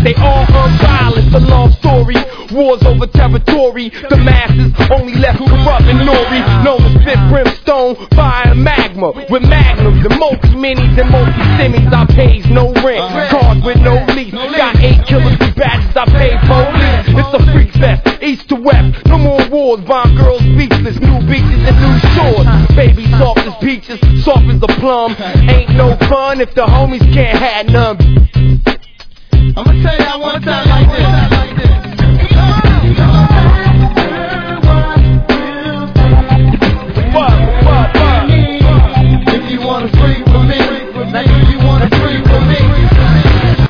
They all unviolent, the love story. Wars over territory. The masses only left corrupt and nori. Known as spit brimstone, fire and magma. With magnums and multi-minis and multi-simmies. I pays no rent, cars with no lease. Got 8 killers and batches, I pay police. It's a freak fest, east to west. No more wars, bond girls speechless. New beaches and new shores. Baby soft as peaches, soft as a plum. Ain't no fun if the homies can't have none. I'ma tell y'all one time like this.